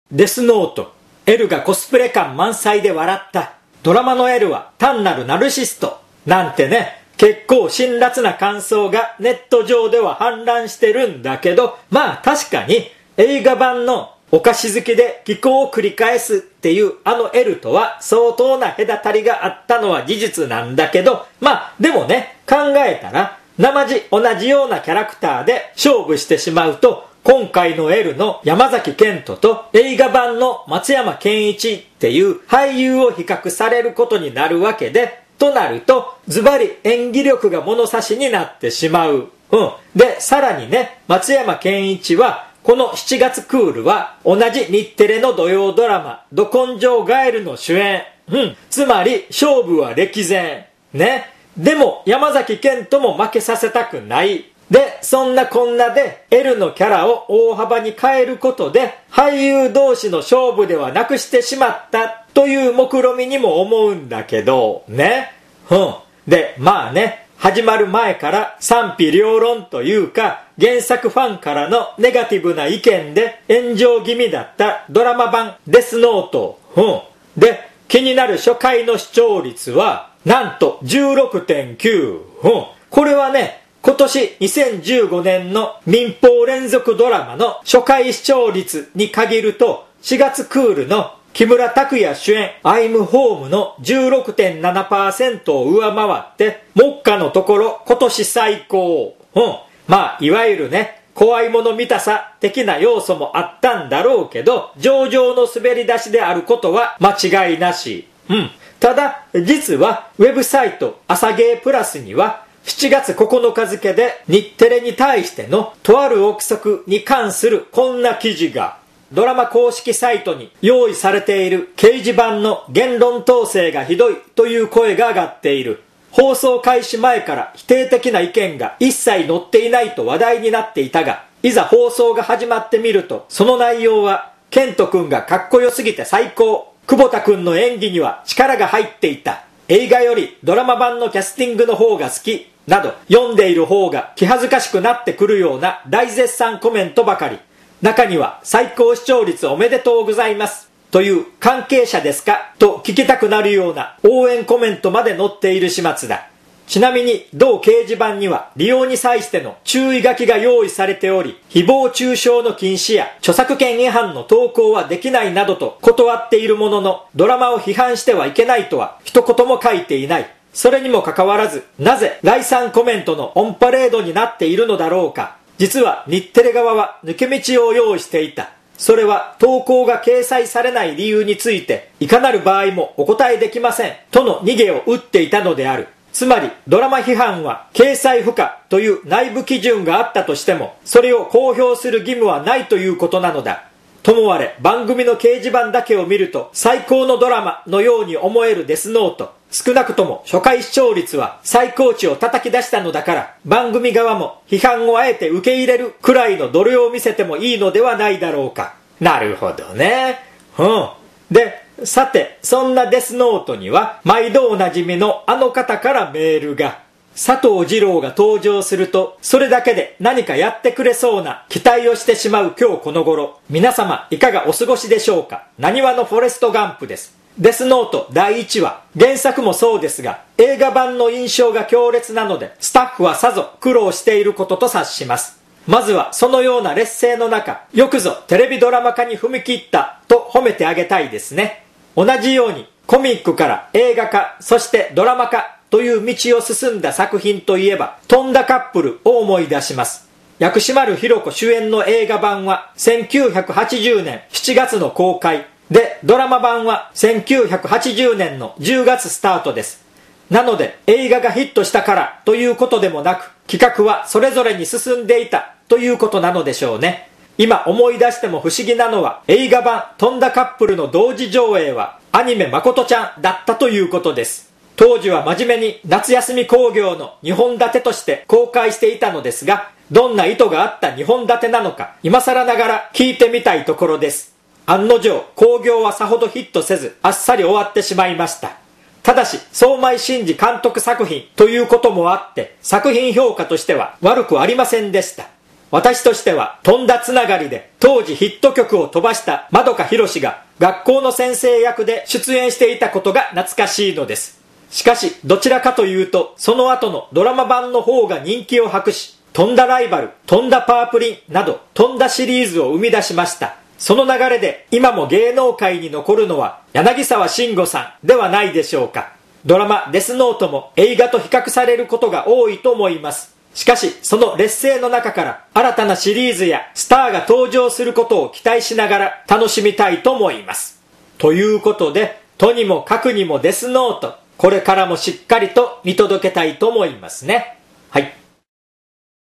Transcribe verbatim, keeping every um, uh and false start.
デスノート。L がコスプレ感満載で笑った。ドラマの L は単なるナルシスト。なんてね、結構辛辣な感想がネット上では氾濫してるんだけど、まあ確かに映画版のお菓子好きで気候を繰り返すっていうあの L とは相当な隔たりがあったのは事実なんだけど、まあでもね、考えたら生地同じようなキャラクターで勝負してしまうと、今回の L の山崎賢人と映画版の松山ケンイチっていう俳優を比較されることになるわけで、となるとズバリ演技力が物差しになってしまう。うん。で、さらにね、松山ケンイチはこのしちがつクールは同じ日テレの土曜ドラマど根性ガエルの主演。うん。つまり勝負は歴然。ね。でも山崎賢人も負けさせたくない。で、そんなこんなで L のキャラを大幅に変えることで俳優同士の勝負ではなくしてしまったという目論みにも思うんだけど、ね。うん。で、まあね、始まる前から賛否両論というか原作ファンからのネガティブな意見で炎上気味だったドラマ版デスノート。うん。で、気になる初回の視聴率はなんと じゅうろくてんきゅう。うん。これはね、今年にせんじゅうごねんの民放連続ドラマの初回視聴率に限るとしがつクールの木村拓哉主演アイムホームの じゅうろくてんななパーセント を上回って目下のところ今年最高。うん。まあいわゆるね、怖いもの見たさ的な要素もあったんだろうけど、上々の滑り出しであることは間違いなし。うん。ただ実はウェブサイト朝芸プラスにはしちがつここのか付で日テレに対してのとある憶測に関するこんな記事が、ドラマ公式サイトに用意されている掲示板の言論統制がひどいという声が上がっている。放送開始前から否定的な意見が一切載っていないと話題になっていたが、いざ放送が始まってみるとその内容はケント君がかっこよすぎて最高、久保田君の演技には力が入っていた、映画よりドラマ版のキャスティングの方が好きなど、読んでいる方が気恥ずかしくなってくるような大絶賛コメントばかり。中には最高視聴率おめでとうございますという関係者ですかと聞きたくなるような応援コメントまで載っている始末だ。ちなみに同掲示板には利用に際しての注意書きが用意されており、誹謗中傷の禁止や著作権違反の投稿はできないなどと断っているものの、ドラマを批判してはいけないとは一言も書いていない。それにもかかわらず、なぜ来賛コメントのオンパレードになっているのだろうか。実は日テレ側は抜け道を用意していた。それは投稿が掲載されない理由についていかなる場合もお答えできませんとの逃げを打っていたのである。つまりドラマ批判は掲載不可という内部基準があったとしても、それを公表する義務はないということなのだ。ともあれ番組の掲示板だけを見ると最高のドラマのように思えるデスノート。少なくとも初回視聴率は最高値を叩き出したのだから、番組側も批判をあえて受け入れるくらいの度量を見せてもいいのではないだろうか。なるほどね。うん。で、さてそんなデスノートには毎度おなじみのあの方からメールが。佐藤二郎が登場するとそれだけで何かやってくれそうな期待をしてしまう今日この頃、皆様いかがお過ごしでしょうか。なにわのフォレストガンプです。デスノートだいいちわ、原作もそうですが映画版の印象が強烈なのでスタッフはさぞ苦労していることと察します。まずはそのような劣勢の中、よくぞテレビドラマ化に踏み切ったと褒めてあげたいですね。同じようにコミックから映画化、そしてドラマ化という道を進んだ作品といえばとんだカップルを思い出します。薬師丸ひろ子主演の映画版はせんきゅうひゃくはちじゅうねんしちがつの公開で、ドラマ版はせんきゅうひゃくはちじゅうねんのじゅうがつスタートです。なので映画がヒットしたからということでもなく、企画はそれぞれに進んでいたということなのでしょうね。今思い出しても不思議なのは、映画版とんだカップルの同時上映はアニメまことちゃんだったということです。当時は真面目に夏休み興行のにほん立てとして公開していたのですが、どんな意図があったにほん立てなのか今更ながら聞いてみたいところです。案の定興行はさほどヒットせずあっさり終わってしまいました。ただし相米真司監督作品ということもあって作品評価としては悪くありませんでした。 私としては、飛んだつながりで、当時ヒット曲を飛ばしたまどかひろしが、学校の先生役で出演していたことが懐かしいのです。しかし、どちらかというと、その後のドラマ版の方が人気を博し、飛んだライバル、飛んだパープリンなど、飛んだシリーズを生み出しました。その流れで、今も芸能界に残るのは、柳沢慎吾さんではないでしょうか。ドラマ、デスノートも映画と比較されることが多いと思います。しかし、その劣勢の中から新たなシリーズやスターが登場することを期待しながら楽しみたいと思います。ということで、とにもかくにもデスノート、これからもしっかりと見届けたいと思いますね。はい。